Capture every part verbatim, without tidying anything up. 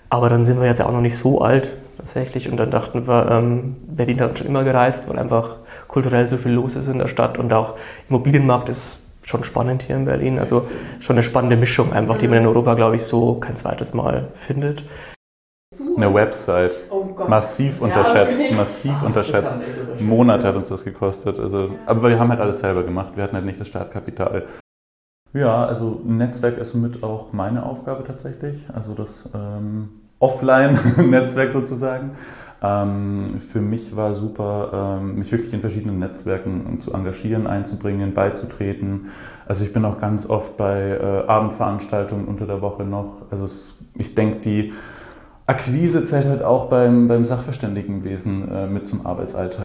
Aber dann sind wir jetzt ja auch noch nicht so alt tatsächlich und dann dachten wir, ähm, Berlin hat schon immer gereist, weil einfach kulturell so viel los ist in der Stadt und auch Immobilienmarkt ist schon spannend hier in Berlin. Also schon eine spannende Mischung einfach, die man in Europa, glaube ich, so kein zweites Mal findet. Eine Website. Oh Gott. Massiv unterschätzt, ja, massiv Ach, unterschätzt. Monate hat uns das gekostet. Also, ja. Aber wir haben halt alles selber gemacht. Wir hatten halt nicht das Startkapital. Ja, also Netzwerk ist mit auch meine Aufgabe tatsächlich. Also das ähm, Offline-Netzwerk sozusagen. Ähm, für mich war super, ähm, mich wirklich in verschiedenen Netzwerken zu engagieren, einzubringen, beizutreten. Also ich bin auch ganz oft bei äh, Abendveranstaltungen unter der Woche noch. Also es, ich denke, die Akquise zählt halt auch beim, beim Sachverständigenwesen äh, mit zum Arbeitsalltag.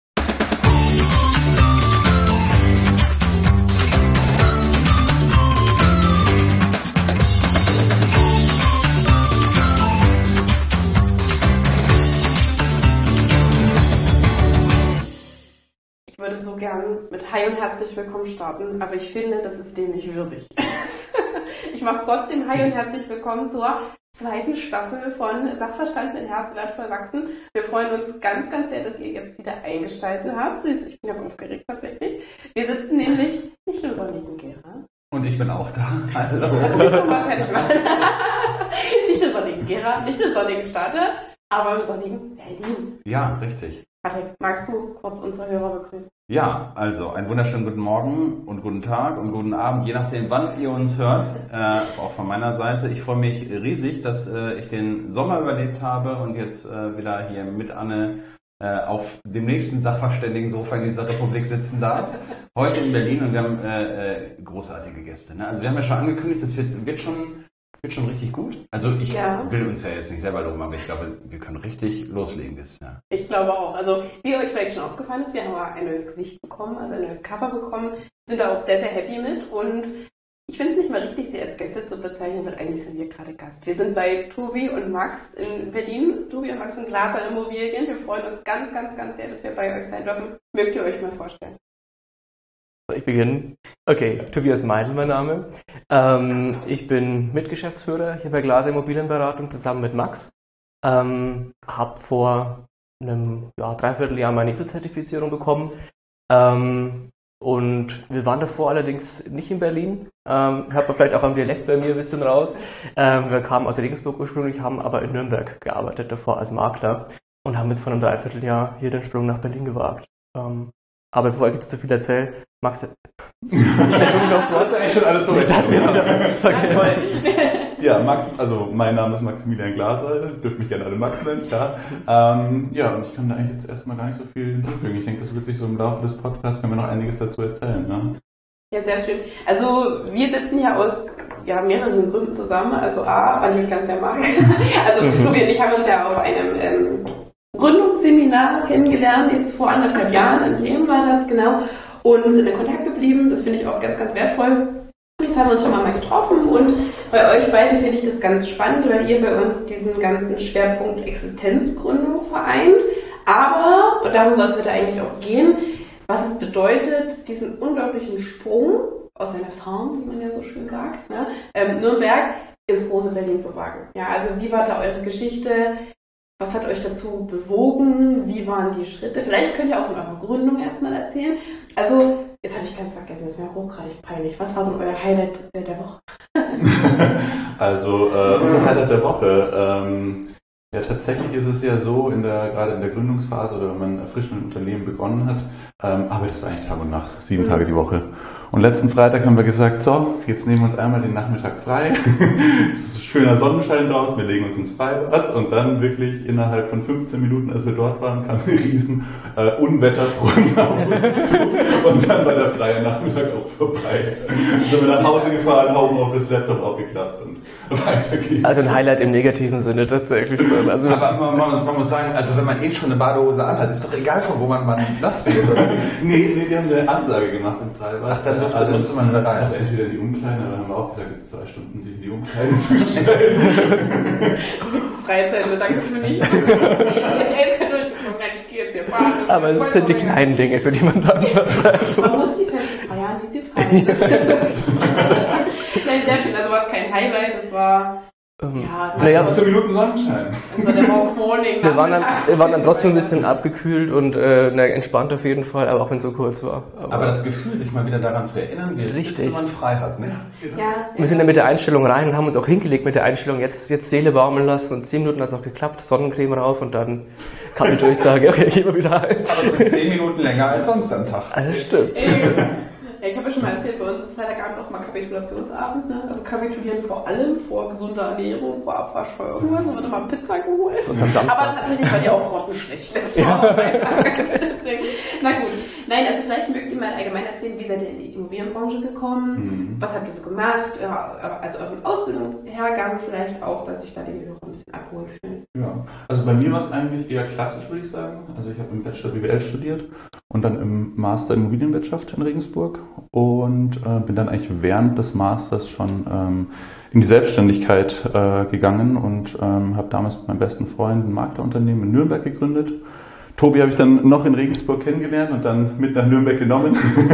Ich würde so gern mit Hi und herzlich willkommen starten, aber ich finde, das ist dem nicht würdig. Ich mache trotzdem Hi und herzlich willkommen zur zweiten Staffel von Sachverstand mit Herz wertvoll wachsen. Wir freuen uns ganz, ganz sehr, dass ihr jetzt wieder eingeschaltet habt. Ich bin ganz aufgeregt tatsächlich. Wir sitzen nämlich nicht im sonnigen Gera. Und ich bin auch da. Hallo. Das Mikro mal fertig machen. Nicht im sonnigen Gera, nicht im sonnigen Stade, aber im sonnigen Berlin. Ja, richtig. Patrick, magst du kurz unsere Hörer begrüßen? Ja, also einen wunderschönen guten Morgen und guten Tag und guten Abend, je nachdem, wann ihr uns hört. Äh, ist auch von meiner Seite. Ich freue mich riesig, dass äh, ich den Sommer überlebt habe und jetzt äh, wieder hier mit Anne äh, auf dem nächsten Sachverständigensofa in dieser Republik sitzen darf. Heute in Berlin und wir haben äh, äh, großartige Gäste. Ne? Also wir haben ja schon angekündigt, das wird, wird schon... Wird schon richtig gut. Also ich ja. will uns ja jetzt nicht selber loben, aber ich glaube, wir können richtig loslegen. Das, ja. Ich glaube auch. Also wie euch vielleicht schon aufgefallen ist, wir haben ein neues Gesicht bekommen, also ein neues Cover bekommen, sind da auch sehr, sehr happy mit und ich finde es nicht mal richtig, sie als Gäste zu bezeichnen, weil eigentlich sind wir gerade Gast. Wir sind bei Tobi und Max in Berlin. Tobi und Max von Glaser Immobilien. Wir freuen uns ganz, ganz, ganz sehr, dass wir bei euch sein dürfen. Mögt ihr euch mal vorstellen? Ich beginne. Okay, Tobias Meidl mein Name. Ähm, ich bin Mitgeschäftsführer hier bei Glaser Immobilienberatung zusammen mit Max. Ähm, habe vor einem ja, Dreivierteljahr meine I S O-Zertifizierung bekommen. Ähm, und wir waren davor allerdings nicht in Berlin. Ähm, hört man vielleicht auch am Dialekt bei mir ein bisschen raus. Ähm, wir kamen aus Regensburg ursprünglich, haben aber in Nürnberg gearbeitet davor als Makler und haben jetzt vor einem Dreivierteljahr hier den Sprung nach Berlin gewagt. Ähm, Aber bevor ich jetzt zu viel erzähle, Max, stell du noch vor. Das ist eigentlich schon alles so. Das ist ja, toll. Ja, Max, also mein Name ist Maximilian Glaser, dürft mich gerne alle Max nennen, klar. Ähm, ja, und ich kann da eigentlich jetzt erstmal gar nicht so viel hinzufügen. Ich denke, das wird sich so im Laufe des Podcasts, können wir noch einiges dazu erzählen. Ne? Ja, sehr schön. Also wir sitzen hier aus ja, mehreren Gründen zusammen. Also A, weil ich euch ganz sehr mag. Also Tobi und ich haben uns ja auf einem ähm, Gründungsseminar kennengelernt, jetzt vor anderthalb Jahren, in Bremen war das, genau, und sind in Kontakt geblieben, das finde ich auch ganz, ganz wertvoll. Jetzt haben wir uns schon mal getroffen und bei euch beiden finde ich das ganz spannend, weil ihr bei uns diesen ganzen Schwerpunkt Existenzgründung vereint, aber, und darum soll es heute eigentlich auch gehen, was es bedeutet, diesen unglaublichen Sprung aus einer Farm, wie man ja so schön sagt, ne, ähm, Nürnberg ins große Berlin zu wagen. Ja, also wie war da eure Geschichte? Was hat euch dazu bewogen? Wie waren die Schritte? Vielleicht könnt ihr auch von eurer Gründung erstmal erzählen. Also, jetzt habe ich ganz vergessen, das ist mir hochgradig peinlich. Was war denn euer Highlight der Woche? Also, äh, unser Highlight der Woche. Ähm, ja, tatsächlich ist es ja so, in der, gerade in der Gründungsphase oder wenn man frisch mit dem Unternehmen begonnen hat, ähm, arbeitest du eigentlich Tag und Nacht, sieben mhm. Tage die Woche. Und letzten Freitag haben wir gesagt, so, jetzt nehmen wir uns einmal den Nachmittag frei. Es ist schöner Sonnenschein draußen, wir legen uns ins Freibad und dann wirklich innerhalb von fünfzehn Minuten, als wir dort waren, kam ein riesen äh, Unwetterfront auf uns zu und dann war der freie Nachmittag auch vorbei. Dann sind wir nach Hause gefahren, Homeoffice, Laptop aufgeklappt und weiter geht's. Also ein Highlight im negativen Sinne tatsächlich. Also aber man, man, man muss sagen, also wenn man eh schon eine Badehose anhat, ist doch egal, von wo man mal Platz wählt, oder? nee, nee, wir haben eine Ansage gemacht im Freibad. Ach, dann durfte, musste man da rein. Also entweder in die Umkleiden, aber haben wir auch gesagt, jetzt zwei Stunden sich in die Umkleiden zu stellen. Freizeit, danke für nicht. Ich hätte jetzt durchgezogen, nein, ich gehe jetzt hier fahren. Aber es sind die kleinen Dinge, für die man da feiert. Man muss die Feste feiern, wie sie feiern. Das ist so Nein, sehr schön. Also war es kein Highlight, es war Ähm, Ja, naja, fünfzehn Minuten Sonnenschein. Das war der Walk Morning. wir waren dann, wir waren dann trotzdem ein bisschen abgekühlt und äh, na, entspannt auf jeden Fall, aber auch wenn es so kurz war. Aber, aber das Gefühl, sich mal wieder daran zu erinnern, wie es ist, wenn man frei hat. Ne? Ja, wir sind dann mit der Einstellung rein und haben uns auch hingelegt mit der Einstellung, jetzt, jetzt Seele baumeln lassen und zehn Minuten hat es auch geklappt, Sonnencreme rauf und dann kam die Durchsage, okay, gehen wir wieder rein. Aber es sind zehn Minuten länger als sonst am Tag. Also stimmt. Ja, ich habe ja schon mal erzählt, bei uns ist Freitagabend auch mal Kapitulationsabend, ne? Also kapitulieren vor allem, vor gesunder Ernährung, vor Abwasch, vor irgendwas, dann wird immer Pizza geholt. Sonst am Samstag. Aber tatsächlich war die auch grottenschlecht letztes Mal. Deswegen, na gut. Nein, also vielleicht mögt ihr mal allgemein erzählen, wie seid ihr in die Immobilienbranche gekommen? Mhm. Was habt ihr so gemacht? Ja, also euren Ausbildungshergang vielleicht auch, dass sich da die Hörer ein bisschen abgeholt fühlen. Ja, also bei mir war es eigentlich eher klassisch, würde ich sagen. Also ich habe im Bachelor B W L studiert und dann im Master Immobilienwirtschaft in Regensburg und äh, bin dann eigentlich während des Masters schon ähm, in die Selbstständigkeit äh, gegangen und ähm, habe damals mit meinem besten Freund ein Maklerunternehmen in Nürnberg gegründet. Tobi habe ich dann noch in Regensburg kennengelernt und dann mit nach Nürnberg genommen.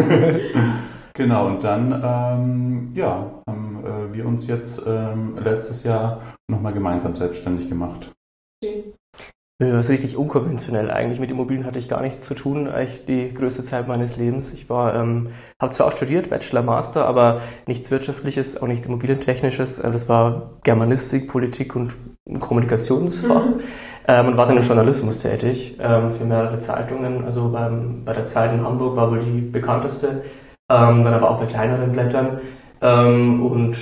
Genau, und dann ähm, ja, haben äh, wir uns jetzt ähm, letztes Jahr nochmal gemeinsam selbstständig gemacht. Das ist richtig unkonventionell eigentlich. Mit Immobilien hatte ich gar nichts zu tun, eigentlich die größte Zeit meines Lebens. Ich war, ähm, habe zwar auch studiert, Bachelor, Master, aber nichts Wirtschaftliches, auch nichts Immobilientechnisches. Das war Germanistik, Politik und Kommunikationsfach. Mhm. Ähm, und war dann im Journalismus tätig, ähm, für mehrere Zeitungen. Also beim, bei der Zeit in Hamburg war wohl die bekannteste, ähm, dann aber auch bei kleineren Blättern. Ähm, und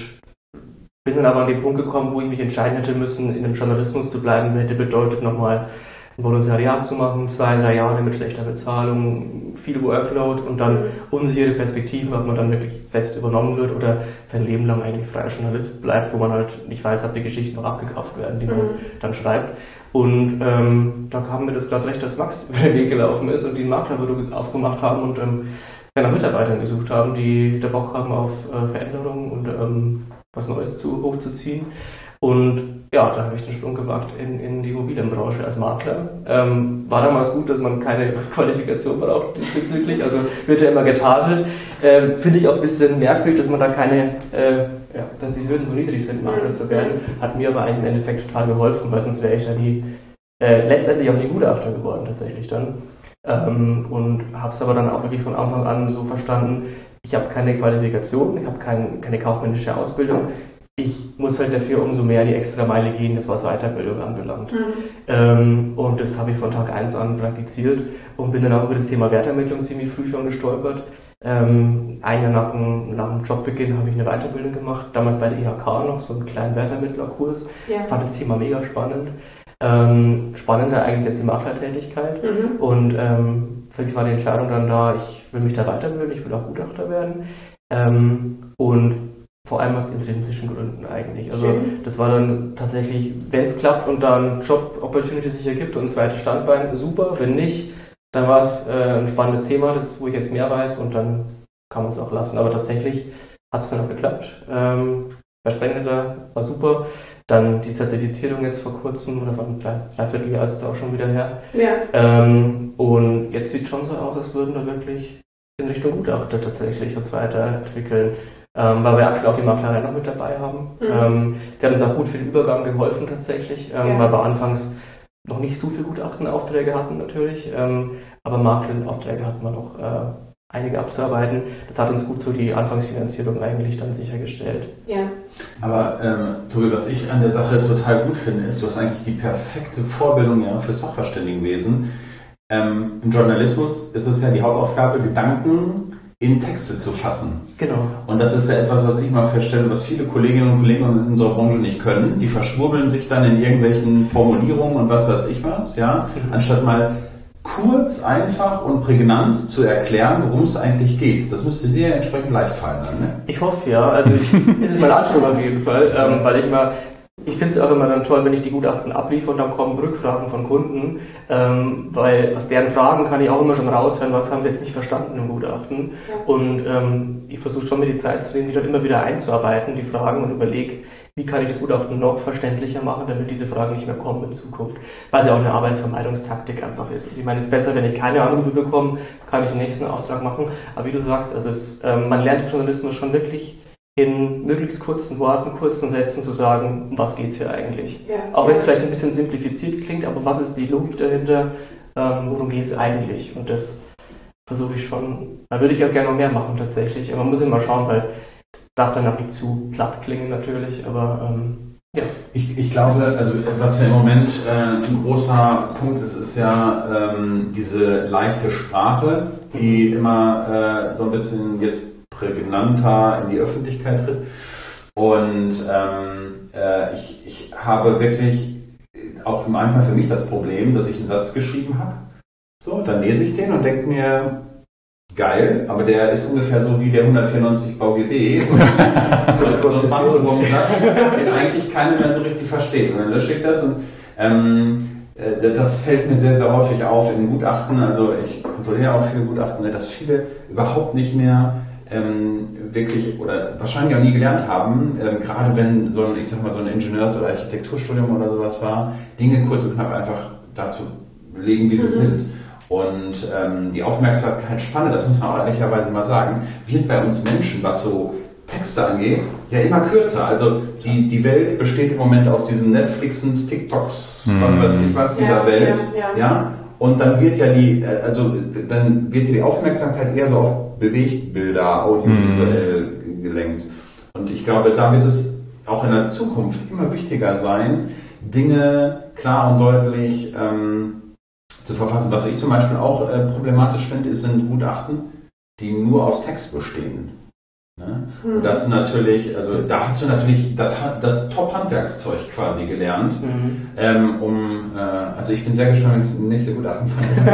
bin dann aber an den Punkt gekommen, wo ich mich entscheiden hätte müssen, in dem Journalismus zu bleiben, hätte bedeutet, nochmal ein Volontariat zu machen, zwei, drei Jahre mit schlechter Bezahlung, viel Workload und dann unsichere Perspektiven, ob man dann wirklich fest übernommen wird oder sein Leben lang eigentlich freier Journalist bleibt, wo man halt nicht weiß, ob die Geschichten noch abgekauft werden, die man mhm. dann schreibt. Und ähm, da kam mir das gerade recht, dass Max über den Weg gelaufen ist und die ein Maklerbüro aufgemacht haben und ähm, nach Mitarbeitern gesucht haben, die da Bock haben auf äh, Veränderungen und ähm, was Neues zu, hochzuziehen. Und ja, da habe ich den Sprung gewagt in, in die Immobilienbranche als Makler. Ähm, war damals gut, dass man keine Qualifikation braucht diesbezüglich, also wird ja immer getadelt. Ähm, Finde ich auch ein bisschen merkwürdig, dass man da keine, äh, ja, dass die Hürden so niedrig sind, Makler zu werden. Hat mir aber eigentlich im Endeffekt total geholfen, weil sonst wäre ich ja nie, äh, letztendlich auch nie Gutachter geworden tatsächlich dann. Ähm, und habe es aber dann auch wirklich von Anfang an so verstanden, ich habe keine Qualifikation, ich habe kein, keine kaufmännische Ausbildung. Ich muss halt dafür umso mehr die extra Meile gehen, das was Weiterbildung anbelangt. Mhm. Ähm, und das habe ich von Tag eins an praktiziert und bin dann auch über das Thema Wertermittlung ziemlich früh schon gestolpert. Ähm, ein Jahr nach dem, nach dem Jobbeginn habe ich eine Weiterbildung gemacht, damals bei der I H K noch, so einen kleinen Wertermittlerkurs. Ja. Fand das Thema mega spannend. Ähm, spannender eigentlich als die Maklertätigkeit. Mhm. Und ähm, für mich war die Entscheidung dann da, ich will mich da weiterbilden, ich will auch Gutachter werden. Ähm, und vor allem aus intrinsischen Gründen eigentlich. Also Schön. Das war dann tatsächlich, wenn es klappt und da ein Job-Opportunity sich ergibt und ein zweites Standbein, super. Wenn nicht, dann war es äh, ein spannendes Thema, das, wo ich jetzt mehr weiß und dann kann man es auch lassen. Aber tatsächlich hat es dann auch geklappt. Ähm, bei Sprengnetter war super. Dann die Zertifizierung jetzt vor kurzem, oder vor einem Dreivierteljahr ist es auch schon wieder her. Ja. Ähm, und jetzt sieht es schon so aus, als würden wir wirklich in Richtung Gutachter tatsächlich uns weiterentwickeln. Ähm, weil wir aktuell auch die Maklerei noch mit dabei haben. Mhm. Ähm, die hat uns auch gut für den Übergang geholfen tatsächlich, ähm, ja. weil wir anfangs noch nicht so viele Gutachtenaufträge hatten natürlich, ähm, aber Makleraufträge hatten wir noch äh, einige abzuarbeiten. Das hat uns gut so die Anfangsfinanzierung eigentlich dann sichergestellt. Ja. Aber ähm, Tobi, was ich an der Sache total gut finde, ist, du hast eigentlich die perfekte Vorbildung ja, für Sachverständigenwesen. Ähm, Im Journalismus ist es ja die Hauptaufgabe, Gedanken in Texte zu fassen. Genau. Und das ist ja etwas, was ich mal feststelle, was viele Kolleginnen und Kollegen in unserer Branche nicht können. Die verschwurbeln sich dann in irgendwelchen Formulierungen und was weiß ich was, ja, mhm. anstatt mal kurz, einfach und prägnant zu erklären, worum es eigentlich geht. Das müsste dir entsprechend leicht fallen dann, ne? Ich hoffe ja. Also ich, es ist mein Anspruch auf jeden Fall, ähm, weil ich mal Ich finde es auch immer dann toll, wenn ich die Gutachten abliefere und dann kommen Rückfragen von Kunden, ähm, weil aus deren Fragen kann ich auch immer schon raushören, was haben sie jetzt nicht verstanden im Gutachten. Ja. Und ähm, ich versuche schon mir die Zeit zu nehmen, die dann immer wieder einzuarbeiten, die Fragen, und überlege, wie kann ich das Gutachten noch verständlicher machen, damit diese Fragen nicht mehr kommen in Zukunft. Weil es ja auch eine Arbeitsvermeidungstaktik einfach ist. Also ich meine, es ist besser, wenn ich keine Anrufe bekomme, kann ich den nächsten Auftrag machen. Aber wie du sagst, also es, ähm, man lernt im Journalismus schon wirklich in möglichst kurzen Worten, kurzen Sätzen zu sagen, um was geht es hier eigentlich. Ja. Auch wenn es vielleicht ein bisschen simplifiziert klingt, aber was ist die Logik dahinter, ähm, worum geht es eigentlich? Und das versuche ich schon, da würde ich auch gerne noch mehr machen tatsächlich, aber man muss immer schauen, weil es darf dann auch nicht zu platt klingen natürlich, aber ähm, ja. Ich, ich glaube, also was ja im Moment äh, ein großer Punkt ist, ist ja ähm, diese leichte Sprache, die immer äh, so ein bisschen jetzt prägnanter in die Öffentlichkeit tritt. Und ähm, äh, ich, ich habe wirklich auch manchmal für mich das Problem, dass ich einen Satz geschrieben habe. So, dann lese ich den und denke mir, geil, aber der ist ungefähr so wie der hundertvierundneunzig VGB. So, so ein Bachwurmsatz, den eigentlich keiner mehr so richtig versteht. Und dann lösche ich das und ähm, das fällt mir sehr, sehr häufig auf in den Gutachten. Also ich kontrolliere auch viele Gutachten, dass viele überhaupt nicht mehr ähm, wirklich oder wahrscheinlich auch nie gelernt haben, ähm, gerade wenn so ein, ich sag mal, so ein Ingenieurs- oder Architekturstudium oder sowas war, Dinge kurz und knapp einfach dazu legen, wie sie mhm. sind. Und ähm, die Aufmerksamkeitsspanne, das muss man auch ehrlicherweise mal sagen, wird bei uns Menschen, was so Texte angeht, ja immer kürzer. Also die, die Welt besteht im Moment aus diesen Netflixens, TikToks, mhm. was weiß ich was, dieser ja, Welt. Ja, ja. ja. Und dann wird ja die, also dann wird ja die Aufmerksamkeit eher so auf Bewegtbilder, audiovisuell mhm. gelenkt. Und ich glaube, da wird es auch in der Zukunft immer wichtiger sein, Dinge klar und deutlich ähm, zu verfassen. Was ich zum Beispiel auch äh, problematisch finde, sind Gutachten, die nur aus Text bestehen. Ne? Mhm. Und das ist natürlich, also da hast du natürlich das, das Top-Handwerkszeug quasi gelernt, mhm. ähm, um, äh, also ich bin sehr gespannt, wenn es das nächste Gutachten fandest.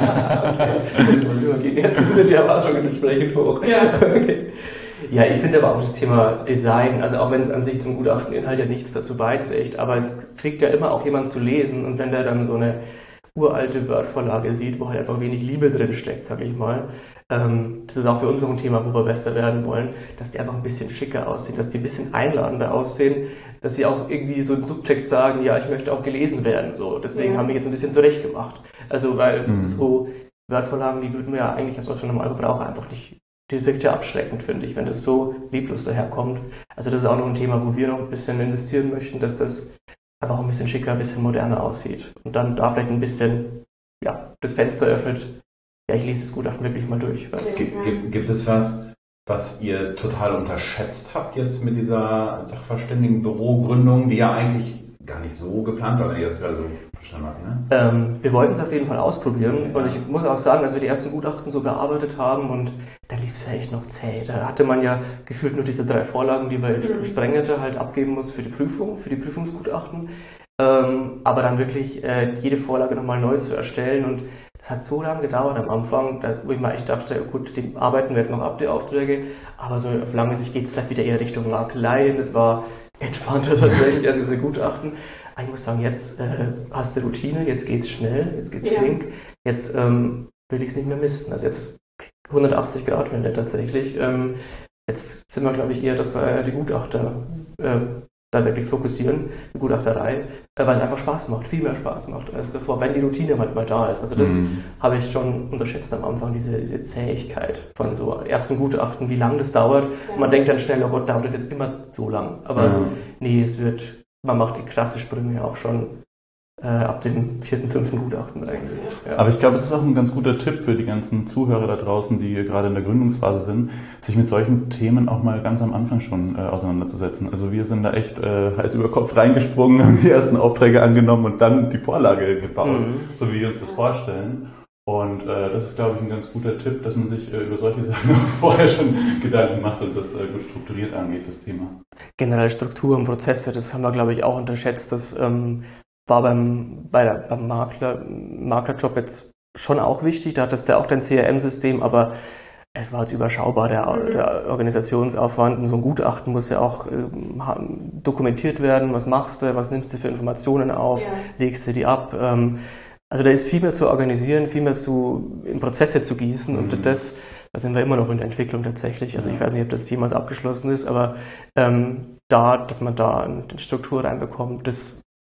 Okay, jetzt sind die Erwartungen entsprechend hoch. Ja. Okay. Ja, ich finde aber auch das Thema Design, also auch wenn es an sich zum Gutachteninhalt ja nichts dazu beiträgt, aber es kriegt ja immer auch jemand zu lesen und wenn der dann so eine uralte Word-Vorlage sieht, wo halt einfach wenig Liebe drin steckt, sag ich mal. Ähm, das ist auch für uns noch ein Thema, wo wir besser werden wollen, dass die einfach ein bisschen schicker aussehen, dass die ein bisschen einladender aussehen, dass sie auch irgendwie so im Subtext sagen, ja, ich möchte auch gelesen werden, so. Deswegen ja. haben wir jetzt ein bisschen zurecht gemacht. Also, weil mhm. so Word-Vorlagen, die würden wir ja eigentlich als Normalverbraucher einfach nicht, das wirkt ja abschreckend, finde ich, wenn das so lieblos daherkommt. Also das ist auch noch ein Thema, wo wir noch ein bisschen investieren möchten, dass das einfach auch ein bisschen schicker, ein bisschen moderner aussieht. Und dann da vielleicht ein bisschen, ja, das Fenster öffnet. Ja, ich lese das Gutachten wirklich mal durch. Was gibt, gibt, gibt es was, was ihr total unterschätzt habt jetzt mit dieser Sachverständigenbürogründung, die ja eigentlich gar nicht so geplant war, wenn ihr das gerade so verstanden habt, ne? Ähm, wir wollten es auf jeden Fall ausprobieren. Ja. Und ich muss auch sagen, als wir die ersten Gutachten so bearbeitet haben und da lief es ja echt noch zäh. Da hatte man ja gefühlt nur diese drei Vorlagen, die man in mhm. Sprengnetter halt abgeben muss für die Prüfung, für die Prüfungsgutachten. Ähm, aber dann wirklich äh, jede Vorlage nochmal neu zu erstellen und das hat so lange gedauert am Anfang, dass, wo ich mal echt dachte, gut, die arbeiten wir jetzt noch ab, die Aufträge, aber so auf lange Sicht geht es vielleicht wieder eher Richtung Makeleien. Das war entspannter tatsächlich als diese Gutachten. Aber ich muss sagen, jetzt äh, hast du Routine, jetzt geht's schnell, jetzt geht's ja. flink, jetzt ähm, will ich es nicht mehr misten. Also jetzt ist hundertachtzig Grad Wende tatsächlich. Ähm, jetzt sind wir, glaube ich, eher, dass wir die Gutachter äh, da wirklich fokussieren, die Gutachterei, äh, weil es einfach Spaß macht, viel mehr Spaß macht als davor, wenn die Routine halt mal da ist. Also das mhm. habe ich schon unterschätzt am Anfang, diese, diese Zähigkeit von so ersten Gutachten, wie lange das dauert. Ja. Und man denkt dann schnell, oh Gott, dauert das jetzt immer so lang. Aber mhm. nee, es wird, man macht die krasse Sprünge auch schon äh, ab dem vierten, fünften Gutachten eigentlich. Ja. Aber ich glaube, es ist auch ein ganz guter Tipp für die ganzen Zuhörer da draußen, die gerade in der Gründungsphase sind, sich mit solchen Themen auch mal ganz am Anfang schon äh, auseinanderzusetzen. Also wir sind da echt äh, heiß über Kopf reingesprungen, haben die ersten Aufträge angenommen und dann die Vorlage gebaut, mhm. so wie wir uns das vorstellen. Und äh, das ist, glaube ich, ein ganz guter Tipp, dass man sich äh, über solche Sachen auch vorher schon Gedanken macht und das äh, gut strukturiert angeht, das Thema. Generell Struktur und Prozesse, das haben wir, glaube ich, auch unterschätzt. Das ähm, war beim, bei der, beim Makler, Maklerjob jetzt schon auch wichtig. Da hattest du auch dein C R M-System, aber es war jetzt überschaubar, der, der Organisationsaufwand. Und so ein Gutachten muss ja auch ähm, dokumentiert werden. Was machst du, was nimmst du für Informationen auf, ja. legst du die ab? Ähm, also da ist viel mehr zu organisieren, viel mehr zu, in Prozesse zu gießen mhm. und das, da sind wir immer noch in der Entwicklung tatsächlich. Also ich weiß nicht, ob das jemals abgeschlossen ist, aber ähm, da, dass man da eine Struktur reinbekommt, das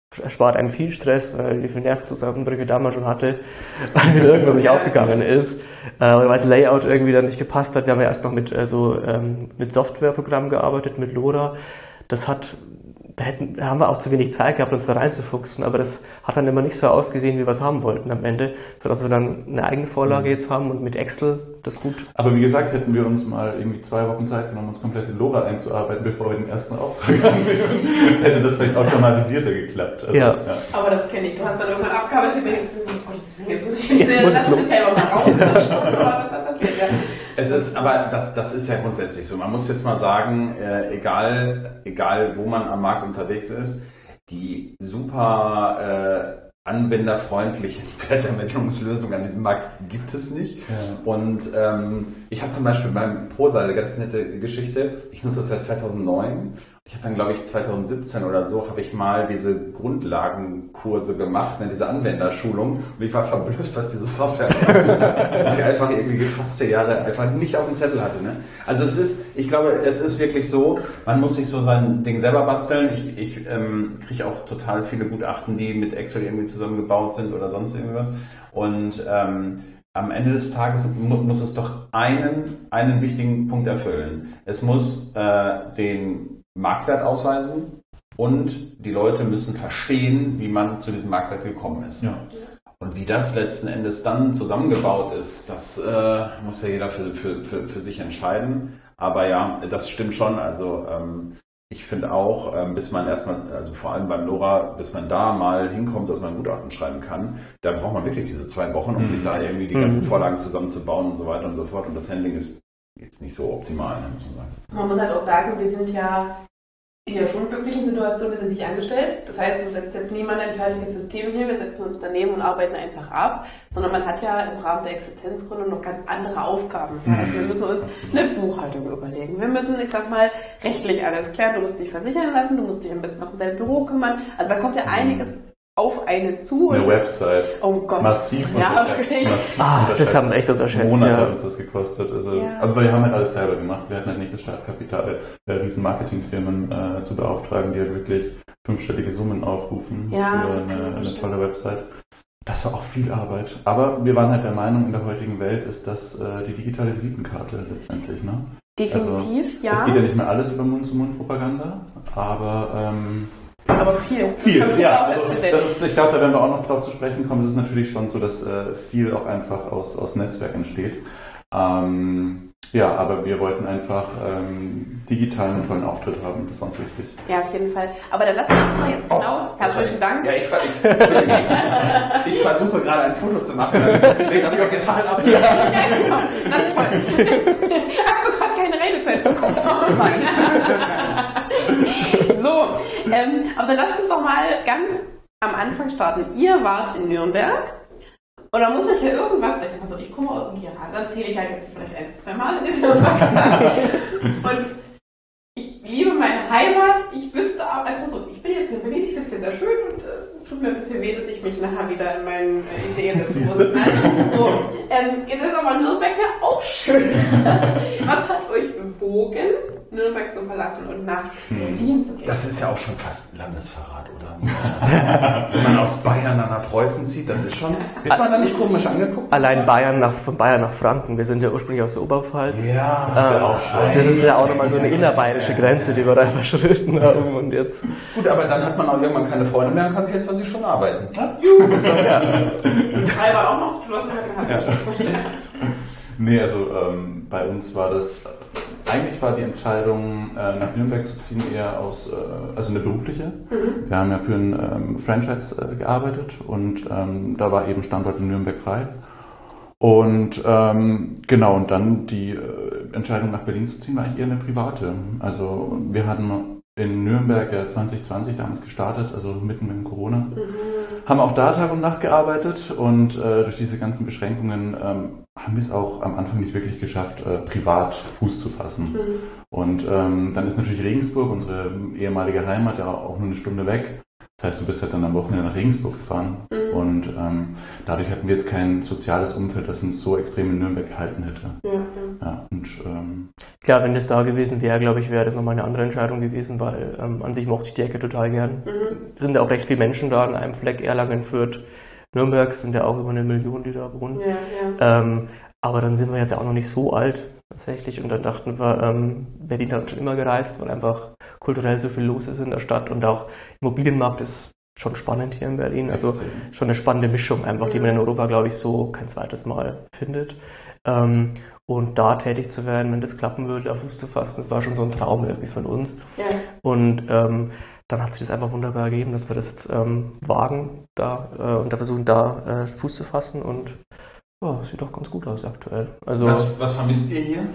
erspart einen viel Stress, weil wie viel Nervenzusammenbrüche damals schon hatte, weil wieder irgendwas nicht aufgegangen ist. Äh, oder weil das Layout irgendwie dann nicht gepasst hat. Wir haben ja erst noch mit äh, so ähm, mit Softwareprogrammen gearbeitet, mit LoRa. Das hat, da hätten, da haben wir auch zu wenig Zeit gehabt, uns da reinzufuchsen, aber das hat dann immer nicht so ausgesehen, wie wir es haben wollten am Ende, sodass wir dann eine eigene Vorlage jetzt haben und mit Excel das gut. Aber wie gesagt, hätten wir uns mal irgendwie zwei Wochen Zeit genommen, uns komplett in LoRa einzuarbeiten, bevor wir den ersten Auftrag annehmen, hätte das vielleicht automatisierter geklappt. Also, ja. ja. Aber das kenne ich. Du hast dann irgendwann abgearbeitet und denkst, oh, das, jetzt muss ich jetzt jetzt muss lass ich mich selber mal raus. Aber was hat passiert? Ja. Es ist, aber das, das ist ja grundsätzlich so. Man muss jetzt mal sagen, äh, egal, egal wo man am Markt unterwegs ist, die super äh, anwenderfreundlichen Wertermittlungslösungen an diesem Markt gibt es nicht. Ja. Und ähm, ich habe zum Beispiel beim Prosa eine ganz nette Geschichte. Ich nutze das seit zweitausendneun. Ich habe dann, glaube ich, zweitausendsiebzehn oder so, habe ich mal diese Grundlagenkurse gemacht, ne, diese Anwenderschulung. Und ich war verblüfft, was diese Software ist, dass ich einfach irgendwie fast zehn Jahre einfach nicht auf dem Zettel hatte. Ne? Also es ist, ich glaube, es ist wirklich so, man muss sich so sein Ding selber basteln. Ich, ich ähm, kriege auch total viele Gutachten, die mit Excel irgendwie zusammengebaut sind oder sonst irgendwas. Und ähm, am Ende des Tages muss es doch einen, einen wichtigen Punkt erfüllen. Es muss äh, den Marktwert ausweisen und die Leute müssen verstehen, wie man zu diesem Marktwert gekommen ist. Ja. Und wie das letzten Endes dann zusammengebaut ist, das äh, muss ja jeder für, für, für, für sich entscheiden. Aber ja, das stimmt schon. Also ähm, ich finde auch, ähm, bis man erstmal, also vor allem beim LoRa, bis man da mal hinkommt, dass man Gutachten schreiben kann, da braucht man wirklich diese zwei Wochen, um mhm. sich da irgendwie die ganzen Vorlagen zusammenzubauen und so weiter und so fort. Und das Handling ist jetzt nicht so optimal, muss man sagen. Man muss halt auch sagen, wir sind ja in der schon glücklichen Situation, wir sind nicht angestellt. Das heißt, du setzt jetzt niemand ein fertiges System hier, wir setzen uns daneben und arbeiten einfach ab, sondern man hat ja im Rahmen der Existenzgründung noch ganz andere Aufgaben. Mhm. Also wir müssen uns eine Buchhaltung überlegen. Wir müssen, ich sag mal, rechtlich alles klären. Du musst dich versichern lassen, du musst dich am besten noch um dein Büro kümmern. Also da kommt ja einiges auf eine zu. Eine Website. Oh Gott. Massiv ja, okay. Massiv ah, das haben wir echt unterschätzt. Monate ja. hat uns das gekostet. Also, ja. Aber wir haben halt alles selber gemacht. Wir hatten halt nicht das Startkapital, äh, riesen Marketingfirmen äh, zu beauftragen, die halt wirklich fünfstellige Summen aufrufen ja, für eine, eine tolle Website. Das war auch viel Arbeit. Aber wir waren halt der Meinung, in der heutigen Welt ist das äh, die digitale Visitenkarte letztendlich. Ne? Definitiv, also, ja. Es geht ja nicht mehr alles über Mund-zu-Mund-Propaganda, aber ähm, Aber viel. Viel, ja. Also das ist, ich glaube, da werden wir auch noch drauf zu sprechen kommen. Es ist natürlich schon so, dass äh, viel auch einfach aus, aus Netzwerk entsteht. Ähm, ja, aber wir wollten einfach ähm, digital einen tollen Auftritt haben. Das war uns wichtig. Ja, auf jeden Fall. Aber dann lass uns mal jetzt genau. Oh, Herzlichen Dank. Ja, ich, ich, ich versuche gerade ein Foto zu machen. Das ist total ab. Ja, genau. Na toll. Hast du gerade keine Redezeit bekommen? So, ähm, aber dann lasst uns doch mal ganz am Anfang starten. Ihr wart in Nürnberg und da muss ich ja irgendwas, ich sag mal so, ich komme aus dem Iran, dann zähle ich halt jetzt vielleicht ein, zwei Mal in diesem Und ich liebe meine Heimat, ich wüsste auch, also so, ich bin jetzt in Berlin, ich finde es hier sehr schön und äh, es tut mir ein bisschen weh, dass ich mich nachher wieder in meinen äh, I C E setzen muss. So, ähm, jetzt ist aber Nürnberg ja auch schön. Was hat euch bewogen, Nürnberg zu verlassen und nach Berlin zu gehen? Das ist ja auch schon fast ein Landesverrat, oder? Wenn man aus Bayern nach Preußen zieht, das ist schon... Wird man da nicht komisch angeguckt? Allein Bayern nach, von Bayern nach Franken. Wir sind ja ursprünglich aus der Oberpfalz. Ja, das ist ja auch schön. Das ist ja auch nochmal so eine innerbayerische Grenze, die wir da überschritten haben. Und jetzt... Gut, aber dann hat man auch irgendwann keine Freunde mehr und kann vierundzwanzig Stunden arbeiten. Juhu! Ja. Drei war auch noch geschlossen, hat ja. Nee, also ähm, bei uns war das... Eigentlich war die Entscheidung, äh, nach Nürnberg zu ziehen, eher aus, äh, also eine berufliche. Mhm. Wir haben ja für ein ähm, Franchise äh, gearbeitet und ähm, da war eben Standort in Nürnberg frei. Und ähm, genau, und dann die äh, Entscheidung nach Berlin zu ziehen, war eigentlich eher eine private. Also wir hatten in Nürnberg ja zwanzig zwanzig damals gestartet, also mitten in Corona. Mhm. Haben auch da Tag und Nacht gearbeitet und äh, durch diese ganzen Beschränkungen ähm, haben wir es auch am Anfang nicht wirklich geschafft, äh, privat Fuß zu fassen. Mhm. Und ähm, dann ist natürlich Regensburg, unsere ehemalige Heimat, ja auch nur eine Stunde weg. Das heißt, du bist halt dann am Wochenende nach Regensburg gefahren mhm. und ähm, dadurch hatten wir jetzt kein soziales Umfeld, das uns so extrem in Nürnberg gehalten hätte. Ja, ja. ja und, ähm, Klar, wenn das da gewesen wäre, glaube ich, wäre das nochmal eine andere Entscheidung gewesen, weil ähm, an sich mochte ich die Ecke total gern. Mhm. Es sind ja auch recht viele Menschen da in einem Fleck, Erlangen, Fürth, Nürnberg sind ja auch über eine Million, die da wohnen. Ja, ja. Ähm, aber dann sind wir jetzt ja auch noch nicht so alt tatsächlich und dann dachten wir, ähm, Berlin hat uns schon immer gereist, weil einfach kulturell so viel los ist in der Stadt und auch Immobilienmarkt ist schon spannend hier in Berlin, also schon eine spannende Mischung einfach, die man in Europa, glaube ich, so kein zweites Mal findet. Ähm, und da tätig zu werden, wenn das klappen würde, auf Fuß zu fassen, das war schon so ein Traum irgendwie von uns. Ja. Und ähm, dann hat sich das einfach wunderbar ergeben, dass wir das jetzt ähm, wagen da äh, und da versuchen, da äh, Fuß zu fassen und ja, sieht doch ganz gut aus aktuell. Also, was, was vermisst ihr hier?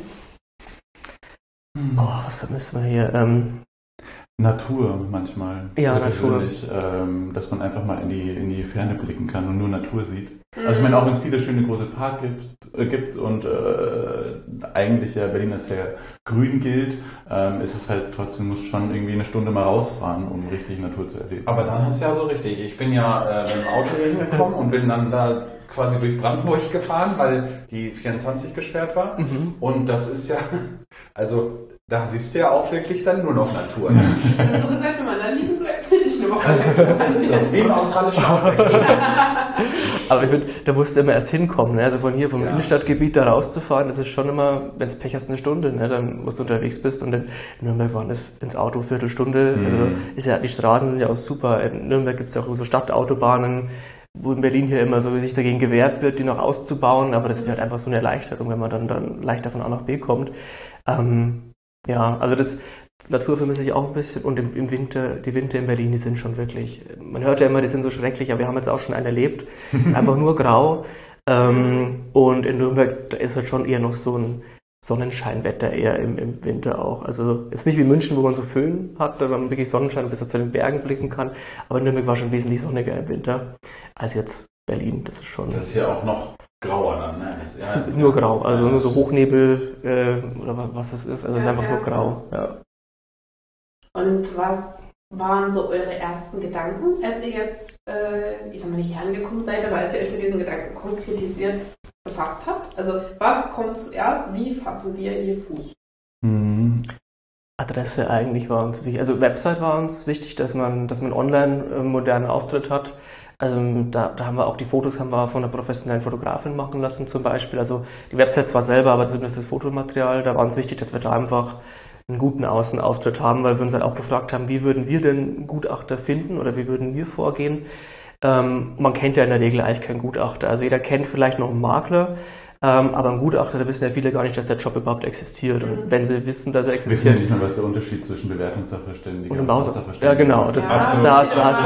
Boah, was vermisst man hier? Ähm, Natur manchmal. Ja, also Natur. Ähm, dass man einfach mal in die, in die Ferne blicken kann und nur Natur sieht. Mhm. Also ich meine, auch wenn es viele schöne große Parks gibt, äh, gibt und äh, eigentlich ja Berlin als sehr grün gilt, ähm, ist es halt trotzdem, muss schon irgendwie eine Stunde mal rausfahren, um richtig Natur zu erleben. Aber dann ist ja so richtig. Ich bin ja äh, mit dem Auto hier hingekommen und bin dann da quasi durch Brandenburg gefahren, weil die vierundzwanzig gesperrt war. Mhm. Und das ist ja, also da siehst du ja auch wirklich dann nur noch Natur. Ne? Also so gesagt, wenn man da liegen bleibt, finde ich eine Woche. Das ist ja wie im australischen Aber ich finde, da musst du immer erst hinkommen. Ne? Also von hier, vom ja. Innenstadtgebiet da rauszufahren, das ist schon immer, wenn es Pech hast, eine Stunde. Ne? Dann musst du unterwegs bist und in Nürnberg waren das ins Auto Viertelstunde. Mhm. Also ist ja, die Straßen sind ja auch super. In Nürnberg gibt es ja auch so Stadtautobahnen, wo in Berlin hier immer so sich dagegen gewehrt wird, die noch auszubauen. Aber das ist halt einfach so eine Erleichterung, wenn man dann, dann leichter von A nach B kommt. Ähm, Ja, also das Natur vermisse ich auch ein bisschen und im, im Winter, die Winter in Berlin, die sind schon wirklich, man hört ja immer, die sind so schrecklich, aber wir haben jetzt auch schon einen erlebt, einfach nur grau ähm, und in Nürnberg, da ist halt schon eher noch so ein Sonnenscheinwetter eher im, im Winter auch, also jetzt nicht wie München, wo man so Föhn hat, da man wirklich Sonnenschein bis zu den Bergen blicken kann, aber Nürnberg war schon wesentlich sonniger im Winter als jetzt Berlin, das ist schon... Das ist ja auch noch grauer dann, ne? Das ist, ja, ist nur grau, also nur so Hochnebel äh, oder was das ist, also es ja, ist einfach ja. nur grau. Ja. Und was waren so eure ersten Gedanken, als ihr jetzt, äh, ich sag mal nicht hier angekommen seid, aber als ihr euch mit diesen Gedanken konkretisiert befasst habt? Also was kommt zuerst, wie fassen wir hier Fuß? Mhm. Adresse eigentlich war uns wichtig, also Website war uns wichtig, dass man, dass man online einen modernen Auftritt hat. Also da, da haben wir auch die Fotos haben wir von einer professionellen Fotografin machen lassen zum Beispiel. Also die Website zwar selber, aber das ist das Fotomaterial. Da war uns wichtig, dass wir da einfach einen guten Außenauftritt haben, weil wir uns halt auch gefragt haben, wie würden wir denn Gutachter finden oder wie würden wir vorgehen? Ähm, man kennt ja in der Regel eigentlich keinen Gutachter. Also jeder kennt vielleicht noch einen Makler, ähm, aber ein Gutachter, da wissen ja viele gar nicht, dass der Job überhaupt existiert. Und wenn sie wissen, dass er existiert... Wissen ja nicht mehr, was der Unterschied zwischen Bewertungssachverständigen und Bausachverständigen. Ja, genau. Das, ja, absolut. Da, hast, da, hast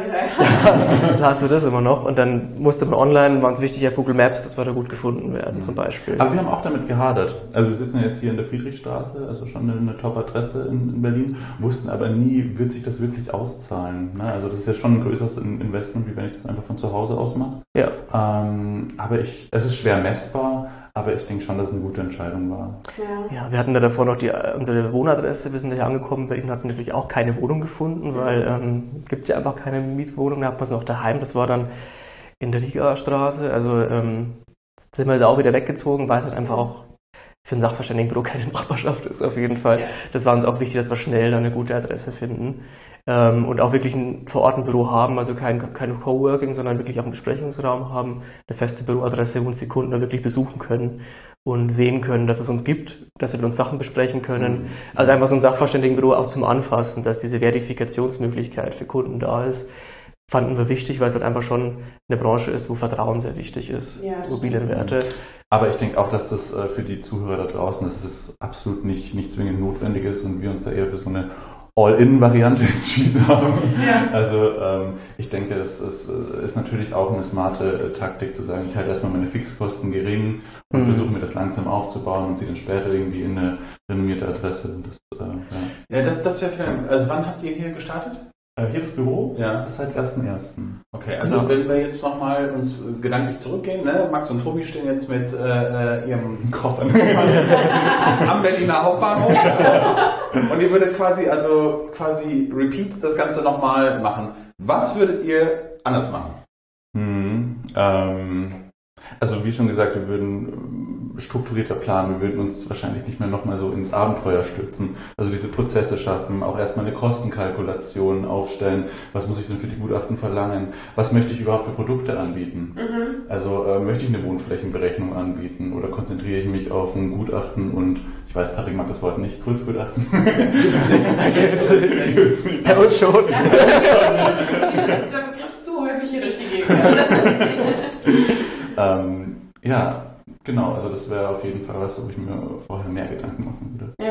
du, da hast du das immer noch. Und dann musste man online, war uns wichtig, ja Google Maps, dass wir da gut gefunden werden, mhm. zum Beispiel. Aber wir haben auch damit gehadert. Also wir sitzen jetzt hier in der Friedrichstraße, also schon eine, eine Top-Adresse in, in Berlin, wussten aber nie, wird sich das wirklich auszahlen. Ne? Also das ist ja schon ein größeres Investment, wie wenn ich das einfach von zu Hause aus mache. Ja. Ähm, aber ich, es ist schwer messbar. Aber ich denke schon, dass es eine gute Entscheidung war. Ja, ja wir hatten da davor noch die, unsere Wohnadresse, wir sind hier angekommen, Berlin hatten natürlich auch keine Wohnung gefunden, weil ähm, gibt ja einfach keine Mietwohnung, da hat man es noch daheim, das war dann in der Riegerstraße, also ähm, sind wir da auch wieder weggezogen, weil es halt einfach auch für ein Sachverständigenbüro keine Nachbarschaft ist auf jeden Fall. Ja. Das war uns auch wichtig, dass wir schnell da eine gute Adresse finden ähm, und auch wirklich ein Vorortenbüro haben, also kein, kein Coworking, sondern wirklich auch einen Besprechungsraum haben, eine feste Büroadresse, wo uns die Kunden da wirklich besuchen können und sehen können, dass es uns gibt, dass sie mit uns Sachen besprechen können. Mhm. Also einfach so ein Sachverständigenbüro auch zum Anfassen, dass diese Verifikationsmöglichkeit für Kunden da ist. Fanden wir wichtig, weil es halt einfach schon eine Branche ist, wo Vertrauen sehr wichtig ist, ja, Immobilienwerte. Aber ich denke auch, dass das für die Zuhörer da draußen, dass es absolut nicht, nicht zwingend notwendig ist und wir uns da eher für so eine All-In-Variante entschieden haben. Ja. Also ähm, ich denke, es, es ist natürlich auch eine smarte Taktik zu sagen, ich halte erstmal meine Fixkosten gering und mhm. versuche mir das langsam aufzubauen und sie dann später irgendwie in eine renommierte Adresse. Das, äh, ja. ja, das, das wäre vielleicht, also wann habt ihr hier gestartet? Hier das Büro? Ja. Das ist seit ersten ersten Okay, also genau. Wenn wir jetzt nochmal uns gedanklich zurückgehen, ne? Max und Tobi stehen jetzt mit äh, ihrem Koffer am Berliner Hauptbahnhof und ihr würdet quasi, also quasi repeat das Ganze nochmal machen. Was würdet ihr anders machen? Hm, ähm, also wie schon gesagt, wir würden strukturierter planen, wir würden uns wahrscheinlich nicht mehr nochmal so ins Abenteuer stürzen. Also diese Prozesse schaffen, auch erstmal eine Kostenkalkulation aufstellen. Was muss ich denn für die Gutachten verlangen? Was möchte ich überhaupt für Produkte anbieten? Mhm. Also äh, möchte ich eine Wohnflächenberechnung anbieten oder konzentriere ich mich auf ein Gutachten und, ich weiß, Patrick mag das Wort nicht, Kurzgutachten. Gibt's nicht. Gibt's nicht. Bei uns schon. Dieser Begriff zu häufig hier durch die Gegend. ähm, ja, genau, also das wäre auf jeden Fall was, wo ich mir vorher mehr Gedanken machen würde. Ja.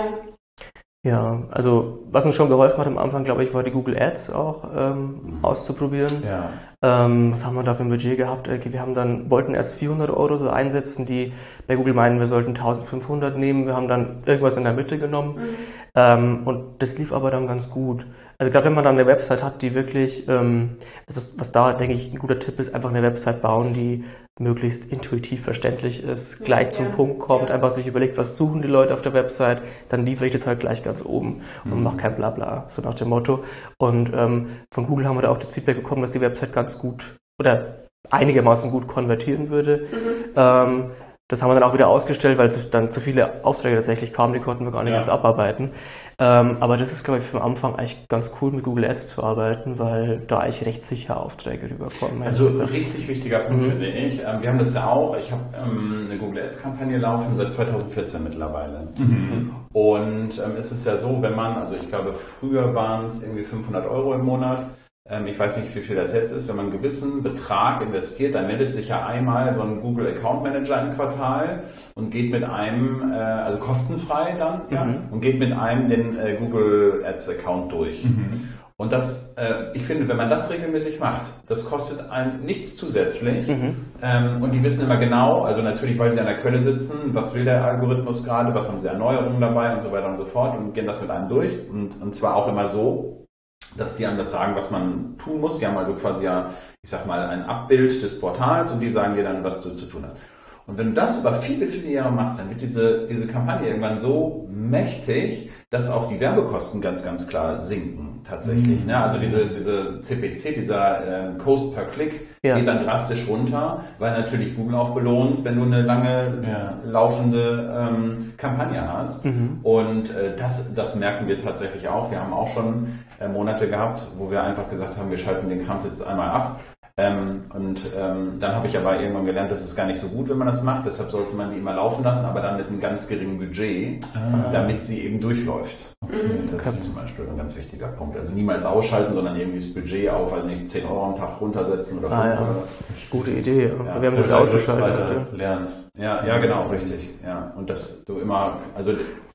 Ja, also was uns schon geholfen hat am Anfang, glaube ich, war die Google Ads auch ähm, mhm. auszuprobieren. Ja. Ähm, was haben wir da für ein Budget gehabt? Wir haben dann, wollten erst vierhundert Euro so einsetzen, die bei Google meinen, wir sollten eintausendfünfhundert nehmen. Wir haben dann irgendwas in der Mitte genommen. Mhm. Ähm, und das lief aber dann ganz gut. Also gerade wenn man dann eine Website hat, die wirklich, ähm, was, was da, denke ich, ein guter Tipp ist, einfach eine Website bauen, die möglichst intuitiv verständlich ist, gleich ja, zum ja, Punkt kommt, ja. einfach sich überlegt, was suchen die Leute auf der Website, dann liefere ich das halt gleich ganz oben mhm. und mache kein Blabla, so nach dem Motto. Und ähm, von Google haben wir da auch das Feedback bekommen, dass die Website ganz gut oder einigermaßen gut konvertieren würde. Mhm. Ähm, das haben wir dann auch wieder ausgestellt, weil dann zu viele Aufträge tatsächlich kamen, die konnten wir gar nicht ja. erst abarbeiten. Ähm, aber das ist, glaube ich, für den Anfang eigentlich ganz cool, mit Google Ads zu arbeiten, weil da eigentlich recht sicher Aufträge rüberkommen. Also ein richtig wichtiger Punkt, mhm. finde ich. Ähm, wir haben das ja auch. Ich habe ähm, eine Google Ads-Kampagne laufen seit zweitausendvierzehn mittlerweile. Mhm. Und ähm, es ist ja so, wenn man, also ich glaube, früher waren es irgendwie fünfhundert Euro im Monat. Ich weiß nicht, wie viel das jetzt ist. Wenn man einen gewissen Betrag investiert, dann meldet sich ja einmal so ein Google Account Manager im Quartal und geht mit einem, also kostenfrei dann, mhm. ja, und geht mit einem den Google Ads Account durch. Mhm. Und das, ich finde, wenn man das regelmäßig macht, das kostet einem nichts zusätzlich. Mhm. Und die wissen immer genau, also natürlich, weil sie an der Quelle sitzen, was will der Algorithmus gerade, was haben sie an Neuerungen dabei und so weiter und so fort und gehen das mit einem durch. Und, und zwar auch immer so, dass die einem das sagen, was man tun muss. Die haben also quasi ja, ich sag mal, ein Abbild des Portals und die sagen dir dann, was du zu tun hast. Und wenn du das über viele, viele Jahre machst, dann wird diese, diese Kampagne irgendwann so mächtig, dass auch die Werbekosten ganz, ganz klar sinken, tatsächlich. Mhm. Ne? Also diese, diese C P C, dieser äh, Cost per Click, ja. geht dann drastisch runter, weil natürlich Google auch belohnt, wenn du eine lange ja. laufende ähm, Kampagne hast. Mhm. Und äh, das, das merken wir tatsächlich auch. Wir haben auch schon äh, Monate gehabt, wo wir einfach gesagt haben, wir schalten den Kram jetzt einmal ab. Ähm, und ähm, dann habe ich aber irgendwann gelernt, das ist gar nicht so gut, wenn man das macht. Deshalb sollte man die immer laufen lassen, aber dann mit einem ganz geringen Budget, ah. damit sie eben durchläuft. Okay. Das ist zum Beispiel ein ganz wichtiger Punkt. Also niemals ausschalten, sondern irgendwie das Budget auf, also nicht zehn Euro am Tag runtersetzen oder fünf ah, ja. Euro. Gute Idee. Ja. Wir haben das ausgeschaltet. Ja. Lernt. Ja, ja, genau, richtig. Ja. Und dass du immer, also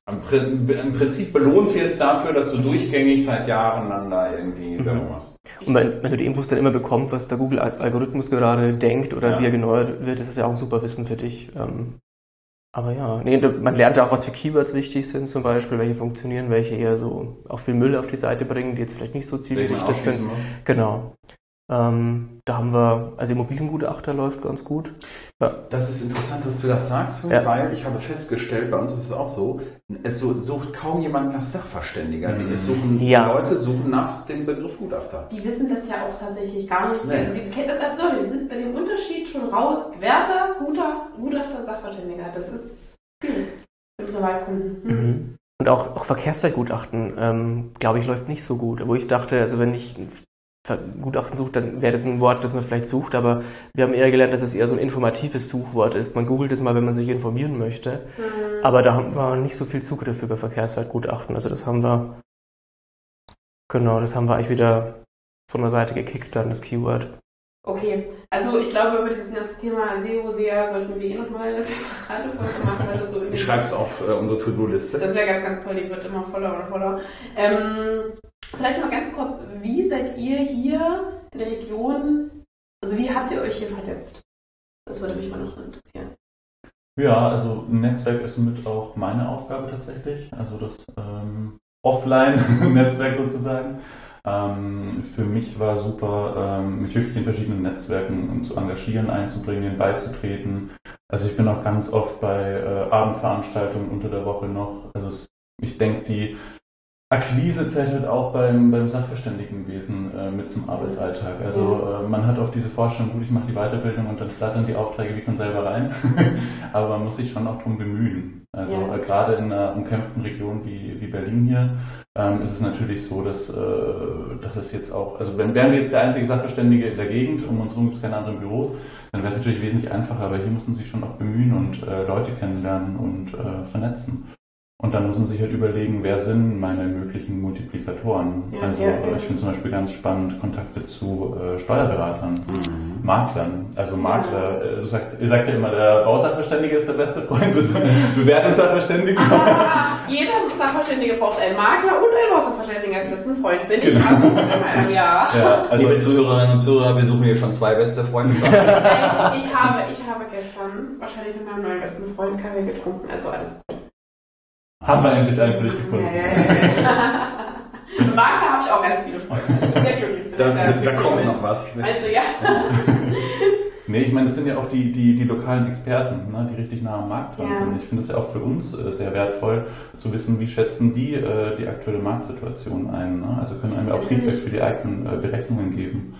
im Prinzip belohnt wirst dafür, dass du durchgängig seit Jahren dann da irgendwie mhm. Werbung machst. Und wenn, wenn du die Infos dann immer bekommst, was der Google-Algorithmus gerade denkt oder ja. wie er geneuert wird, das ist ja auch ein super Wissen für dich. Aber ja, nee, man lernt ja auch, was für Keywords wichtig sind zum Beispiel, welche funktionieren, welche eher so auch viel Müll auf die Seite bringen, die jetzt vielleicht nicht so zielgerichtet sind. Genau. Ähm, da haben wir, also Immobiliengutachter läuft ganz gut. Ja. Das ist interessant, dass du das sagst, ja. weil ich habe festgestellt, bei uns ist es auch so, es so, sucht kaum jemand nach Sachverständiger. Die, es suchen, ja. die Leute suchen nach dem Begriff Gutachter. Die wissen das ja auch tatsächlich gar nicht. Nee. Also die kennen das so, die sind bei dem Unterschied schon raus. Gewerter, guter, Gutachter, Sachverständiger. Das ist viel für Privatkunden. Mhm. Mhm. Und auch, auch Verkehrswertgutachten, ähm, glaube ich, läuft nicht so gut. Wo ich dachte, also wenn ich Gutachten sucht, dann wäre das ein Wort, das man vielleicht sucht, aber wir haben eher gelernt, dass es eher so ein informatives Suchwort ist. Man googelt es mal, wenn man sich informieren möchte, mhm. aber da haben wir nicht so viel Zugriff über Verkehrswertgutachten. Also das haben wir, genau, das haben wir eigentlich wieder von der Seite gekickt, dann das Keyword. Okay, also ich glaube, über dieses ganze Thema S E O, S E A sollten wir eh nochmal eine separate Folge machen. Weil das so ich schreibe es auf äh, unsere To-Do-Liste. Das wäre ganz, ganz toll, die wird immer voller und voller. Ähm, Vielleicht mal ganz kurz, wie seid ihr hier in der Region, also wie habt ihr euch hier vernetzt? Das würde mich mal noch interessieren. Ja, also ein Netzwerk ist mit auch meine Aufgabe tatsächlich, also das ähm, Offline-Netzwerk sozusagen. Ähm, für mich war super, ähm, mich wirklich in verschiedenen Netzwerken zu engagieren, einzubringen, beizutreten. Also ich bin auch ganz oft bei äh, Abendveranstaltungen unter der Woche noch. Also es, ich denke, die Akquise zählt halt auch beim, beim Sachverständigenwesen äh, mit zum Arbeitsalltag. Also äh, man hat oft diese Vorstellung, gut, ich mache die Weiterbildung und dann flattern die Aufträge wie von selber rein. Aber man muss sich schon auch drum bemühen. Also ja. äh, gerade in einer umkämpften Region wie, wie Berlin hier ähm, ist es natürlich so, dass, äh, dass es jetzt auch, also wenn wären wir jetzt der einzige Sachverständige in der Gegend, um uns herum gibt es keine anderen Büros, dann wäre es natürlich wesentlich einfacher, aber hier muss man sich schon auch bemühen und äh, Leute kennenlernen und äh, vernetzen. Und dann muss man sich halt überlegen, wer sind meine möglichen Multiplikatoren. Ja, also ja, ja. ich finde zum Beispiel ganz spannend Kontakte zu äh, Steuerberatern, mhm. Maklern. Also Makler, äh, du sagst, ihr sagt ja immer, der Bausachverständige ist der beste Freund des Bewertungssachverständigen. Ah, jeder Sachverständige braucht einen Makler und einen Bausachverständigen als besten Freund. Bin ich Genau. absolut in meinem Jahr. Ja, also liebe Zuhörerinnen und Zuhörer, wir suchen hier schon zwei beste Freunde. Ich habe, ich habe gestern wahrscheinlich mit meinem neuen besten Freund Kaffee getrunken, also alles gut. Haben wir endlich einen für dich gefunden. Ja, ja, ja. Makler habe ich auch ganz viele Freunde. Ich bin sehr glücklich. Bin Da, sehr da, glücklich da kommt mit. noch was. Also ja. Nee, ich meine, das sind ja auch die, die, die lokalen Experten, ne, die richtig nah am Markt dran Ja. sind. Ich finde es ja auch für uns äh, sehr wertvoll zu wissen, wie schätzen die äh, die aktuelle Marktsituation ein. Ne? Also können einem ja auch Feedback für die eigenen äh, Berechnungen geben.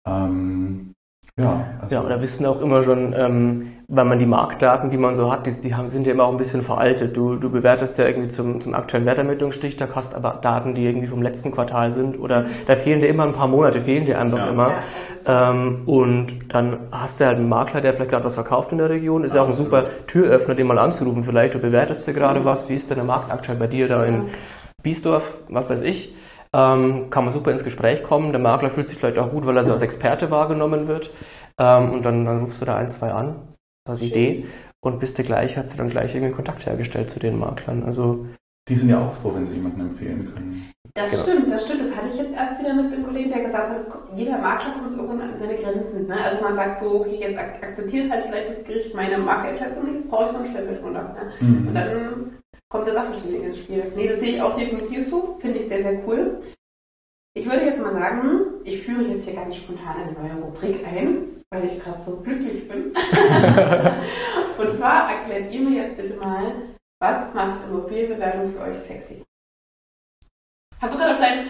Ähm, ja, also Ja, oder wissen auch immer schon, ähm, weil man die Marktdaten, die man so hat, die, die haben, sind ja immer auch ein bisschen veraltet. Du, du bewertest ja irgendwie zum, zum aktuellen Wertermittlungsstichtag, hast aber Daten, die irgendwie vom letzten Quartal sind, oder da fehlen dir immer ein paar Monate, fehlen dir einfach Ja. immer. Ja, das ist so. Ähm, und dann hast du halt einen Makler, der vielleicht gerade was verkauft in der Region, ist ja auch ein super Türöffner, den mal anzurufen vielleicht. Du bewertest dir gerade was, wie ist denn der Markt aktuell bei dir da in Biesdorf, was weiß ich. Ähm, kann man super ins Gespräch kommen. Der Makler fühlt sich vielleicht auch gut, weil er so als Experte wahrgenommen wird. Ähm, und dann, dann rufst du da ein, zwei an, das Idee, und bist du gleich, hast du dann gleich irgendwie Kontakt hergestellt zu den Maklern. Also die sind ja auch froh, wenn sie jemanden empfehlen können. Das Genau. stimmt, das stimmt. Das hatte ich jetzt erst wieder mit dem Kollegen, der gesagt hat, es kommt, jeder Makler kommt irgendwann an seine Grenzen. Ne? Also man sagt so, okay, jetzt ak- akzeptiert halt vielleicht das Gericht meine Marktinflation nicht, jetzt brauche ich so ein Stellbild runter. Ne? Mhm. Und dann kommt der Sachverständige ins Spiel. Nee, das sehe ich auch definitiv so, finde ich sehr, sehr cool. Ich würde jetzt mal sagen, ich führe jetzt hier ganz spontan eine neue Rubrik ein, weil ich gerade so glücklich bin. Und zwar erklärt ihr mir jetzt bitte mal, was macht Immobilienbewertung für euch sexy? Hast du gerade auf deinen...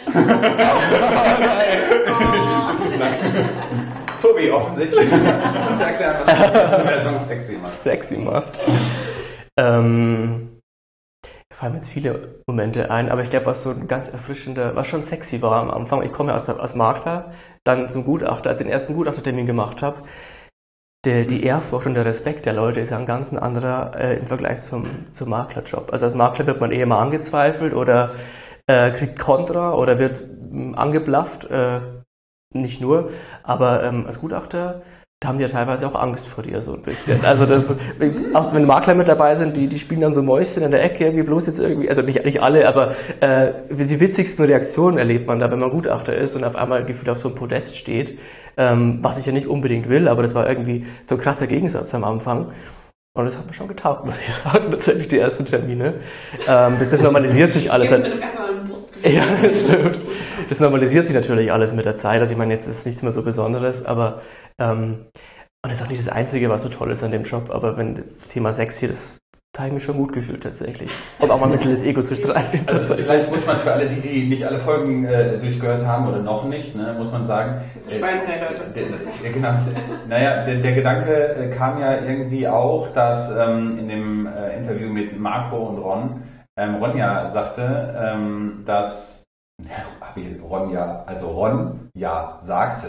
Tobi, offensichtlich. Uns erklären, was die Bewertung sexy macht. sexy macht. ähm, mir fallen mir jetzt viele Momente ein, aber ich glaube, was so ein ganz erfrischender, was schon sexy war am Anfang, ich komme ja aus der, als Makler, dann zum Gutachter, als ich den ersten Gutachtertermin gemacht habe, der, die Ehrfurcht und der Respekt der Leute ist ja ein ganz anderer äh, im Vergleich zum, zum Maklerjob. Also als Makler wird man eher mal angezweifelt oder äh, kriegt Kontra oder wird mh, angeblafft, äh, nicht nur, aber ähm, als Gutachter, da haben die ja teilweise auch Angst vor dir so ein bisschen. Also das, auch wenn Makler mit dabei sind, die, die spielen dann so Mäuschen in der Ecke, irgendwie bloß jetzt irgendwie, also nicht, nicht alle, aber äh, die witzigsten Reaktionen erlebt man da, wenn man Gutachter ist und auf einmal gefühlt auf so einem Podest steht, ähm, was ich ja nicht unbedingt will, aber das war irgendwie so ein krasser Gegensatz am Anfang. Und das hat mir schon getaugt, muss ich sagen, tatsächlich die ersten Termine. Ähm, das, das normalisiert sich alles. Jetzt mit einem ganz anderen Brustgefühl. Ja, stimmt. Das normalisiert sich natürlich alles mit der Zeit. Also ich meine, jetzt ist nichts mehr so Besonderes, aber ähm, und das ist auch nicht das Einzige, was so toll ist an dem Job, aber wenn das Thema Sex hier, das da habe ich mich schon gut gefühlt tatsächlich. Und auch mal ein bisschen das Ego zu streicheln. Also vielleicht muss man für alle, die, die nicht alle Folgen äh, durchgehört haben oder noch nicht, ne, muss man sagen. Das ist Schweinerei, Leute. Der, der, genau, naja, der, der Gedanke äh, kam ja irgendwie auch, dass ähm, in dem äh, Interview mit Marco und Ron, ähm, Ronja sagte, ähm, dass hab ich Ronja, also Ron ja sagte,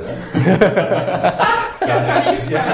dass, ja,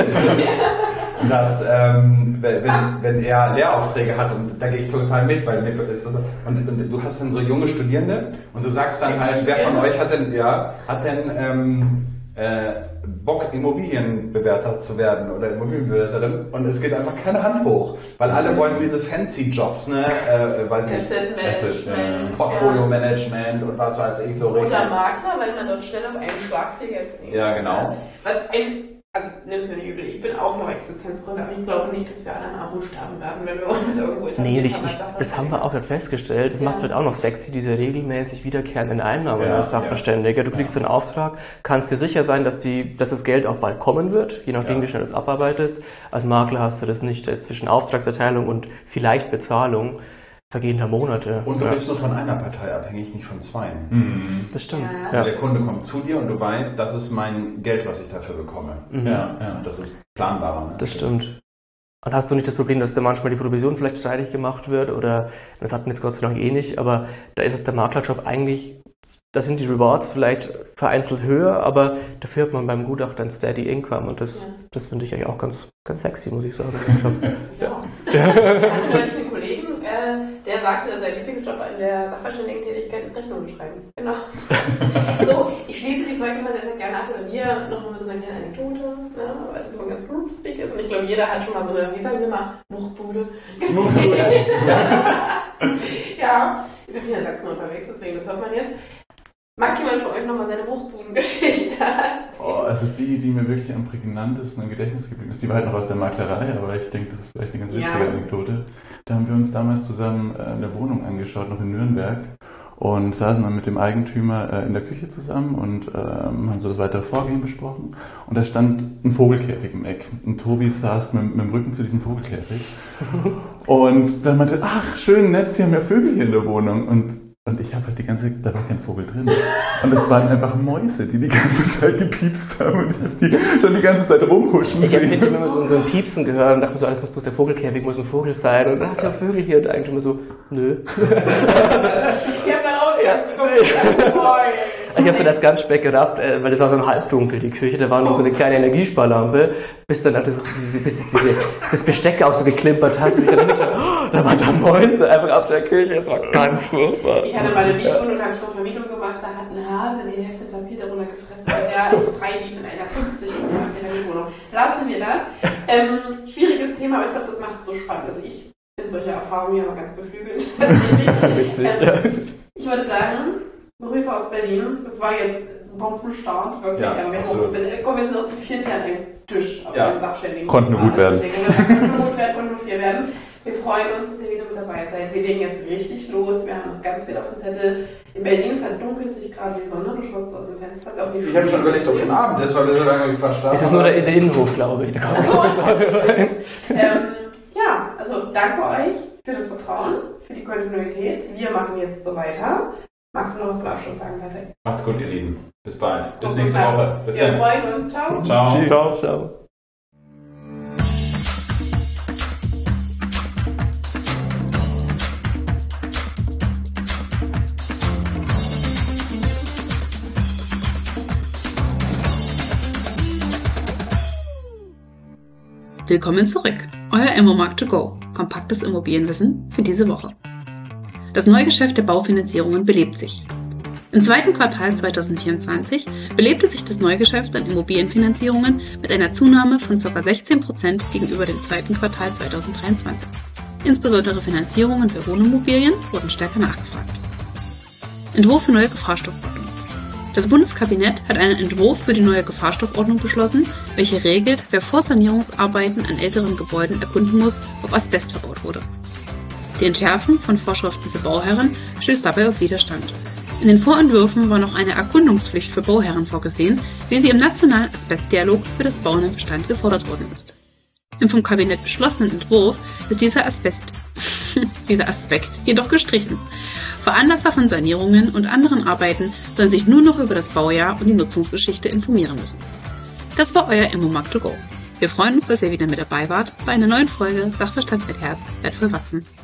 dass ähm, wenn, wenn er Lehraufträge hat, und da gehe ich total mit, weil mit ist, und, und du hast dann so junge Studierende und du sagst dann halt, wer von euch hat denn, ja, hat denn ähm, äh, Bock, Immobilienbewerter zu werden oder Immobilienbewerterin, und es geht einfach keine Hand hoch, weil alle wollen diese fancy Jobs, ne, äh, weiß ich nicht, Asset Management, äh, Portfolio Management und was weiß ich so. Oder Makler, weil man dort schnell auf einen Schlag viel Geld verdient. Ja, genau. Was ein, also nimm's mir nicht übel, ich bin auch noch Existenzgründer, aber ich glaube nicht, dass wir alle an Armut sterben werden, wenn wir uns irgendwo Nee, etabliert ich, haben ich, als Sachverständiger. das haben wir auch gerade festgestellt. Das Ja. macht es halt auch noch sexy, diese regelmäßig wiederkehrenden Einnahmen Ja, als Sachverständiger. Du kriegst einen Auftrag, kannst dir sicher sein, dass, die, dass das Geld auch bald kommen wird, je nachdem, Ja. wie schnell du es abarbeitest. Als Makler hast du das nicht. Da ist zwischen Auftragserteilung und vielleicht Bezahlung vergehender Monate. Und du ja. bist nur von einer Partei abhängig, nicht von zweien. Mhm. Das stimmt. Ja. Ja. Der Kunde kommt zu dir und du weißt, das ist mein Geld, was ich dafür bekomme. Mhm. Ja, ja. Das ist planbarer. Ne? Das stimmt. Und hast du nicht das Problem, dass da manchmal die Provision vielleicht streitig gemacht wird oder, das hatten wir jetzt Gott sei Dank eh nicht, aber da ist es der Maklerjob eigentlich, da sind die Rewards vielleicht vereinzelt höher, aber dafür hat man beim Gutachter ein Steady Income und das, ja. das finde ich eigentlich auch ganz, ganz sexy, muss ich sagen. Ja. Ich hatte neulich einen Kollegen, äh, der sagte, sein Lieblingsjob in der Sachverständigentätigkeit ist Rechnungen schreiben. Genau. So, ich schließe die Folge immer sehr, sehr gerne ab, oder wir noch mal so eine kleine Anekdote, ne, weil das immer ganz lustig ist und ich glaube, jeder hat schon mal so eine, wie sagen wir mal, Wuchtbude gesehen. Ja, ich bin hier in Sachsen unterwegs, deswegen, das hört man jetzt. Mag jemand von euch nochmal seine Wuchtbudengeschichte erzählen? Oh, also die, die mir wirklich am prägnantesten im Gedächtnis geblieben ist, die war halt noch aus der Maklerei, aber ich denke, das ist vielleicht eine ganz witzige ja. Anekdote. Da haben wir uns damals zusammen eine Wohnung angeschaut, noch in Nürnberg, und saßen dann mit dem Eigentümer in der Küche zusammen und ähm, haben so das weitere Vorgehen besprochen. Und da stand ein Vogelkäfig im Eck. Und Tobi saß mit, mit dem Rücken zu diesem Vogelkäfig. Und dann meinte, ach, schön nett, Sie haben ja Vögel hier in der Wohnung. Und Und ich habe halt die ganze Zeit, da war kein Vogel drin. Und es waren einfach Mäuse, die die ganze Zeit gepiepst haben. Und ich habe die schon die ganze Zeit rumhuschen ich sehen. Ich habe immer so, so ein Piepsen gehört und dachte mir so, alles was du, der Vogelkäfig muss ein Vogel sein. Und da hast du ja Vögel hier. Und eigentlich immer so, nö. Ich hab dann rausgekommen. Ich habe so das ganz spät gerafft, weil das war so ein halbdunkel, die Küche. Da war nur so eine kleine Energiesparlampe, bis dann das, bis diese, das Besteck auch so geklimpert hat. Und ich dann gedacht, oh, da waren da Mäuse einfach auf der Küche. Das war ganz furchtbar. Ich hatte mal eine Mietwohnung und habe ich noch Vermietung gemacht. Da hat ein Hase die Hälfte Tapete runtergefressen, weil der frei lief in einer fünfzig Quadratmeter Mietwohnung. Lassen wir das. Ähm, schwieriges Thema, aber ich glaube, das macht es so spannend. Also ich finde solche Erfahrungen ja mal ganz beflügelnd. Das ist witzig, ähm, ja. Ich würde sagen, Grüße aus Berlin. Das war jetzt ein Bombenstart, wirklich. Ja, wir, haben, wir, komm, wir sind auch zu viert hier an dem Tisch auf ja. dem Sachständigen. Konnten nur gut werden. Konnten nur gut werden, konnten nur vier werden. Wir freuen uns, dass ihr wieder mit dabei seid. Wir legen jetzt richtig los. Wir haben noch ganz viel auf dem Zettel. In Berlin verdunkelt sich gerade die Sonne. Du schaust aus dem Fenster. Ist auch die ich habe schon überlegt, ob schon Abend ist, weil wir so lange gequatscht haben. Es ist nur der Innenhof, glaube ich. Da kann man so, rein. ähm, ja, also danke euch für das Vertrauen, für die Kontinuität. Wir machen jetzt so weiter. Magst du noch was zum Abschluss sagen, Patrick? Macht's gut, ihr Lieben. Bis bald. Bis Bis nächste bald. Woche. Bis Wir dann. freuen uns. Ciao. Ciao. Ciao, ciao. Willkommen zurück, euer Immomarkt to go, kompaktes Immobilienwissen für diese Woche. Das Neugeschäft der Baufinanzierungen belebt sich. Im zweiten Quartal zweitausendvierundzwanzig belebte sich das Neugeschäft an Immobilienfinanzierungen mit einer Zunahme von ca. sechzehn Prozent gegenüber dem zweiten Quartal zweitausenddreiundzwanzig. Insbesondere Finanzierungen für Wohnimmobilien wurden stärker nachgefragt. Entwurf für neue Gefahrstoffordnung. Das Bundeskabinett hat einen Entwurf für die neue Gefahrstoffordnung beschlossen, welche regelt, wer vor Sanierungsarbeiten an älteren Gebäuden erkunden muss, ob Asbest verbaut wurde. Die Entschärfung von Vorschriften für Bauherren stößt dabei auf Widerstand. In den Vorentwürfen war noch eine Erkundungspflicht für Bauherren vorgesehen, wie sie im nationalen Asbestdialog für das Bauen im Bestand gefordert worden ist. Im vom Kabinett beschlossenen Entwurf ist dieser Asbest, dieser Aspekt jedoch gestrichen. Veranlasser von Sanierungen und anderen Arbeiten sollen sich nur noch über das Baujahr und die Nutzungsgeschichte informieren müssen. Das war euer Immomarkt to go. Wir freuen uns, dass ihr wieder mit dabei wart bei einer neuen Folge Sachverstand mit Herz, wertvoll wachsen.